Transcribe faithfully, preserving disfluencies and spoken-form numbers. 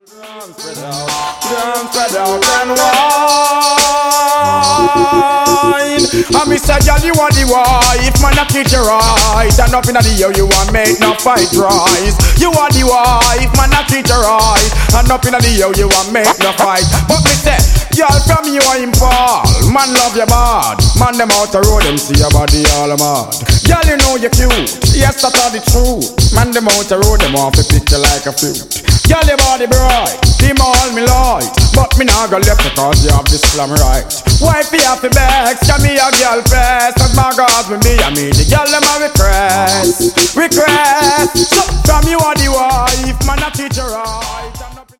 Down, spread out, down, spread out and wine. And me say, girl, you are the wife, man, I treat you right. And up in the year, you want make no fight rise. You are the wife, man, I treat you right. And up in the year, you want make no fight. But me say, girl, from you are in fall. Man, love you bad. Man, them out the road, them see your body all mad. Girl, you know you're cute, yes, that's all the truth. Man, them out the road, them off the picture like a fruit. Girl, your body bright, them all me light. But me nah go left because you have this slam right. Wife, you have to vex, can me a girl first. Cause my God with me, I mean the girl them a request. Request, so from you are the wife, man, I teach her right.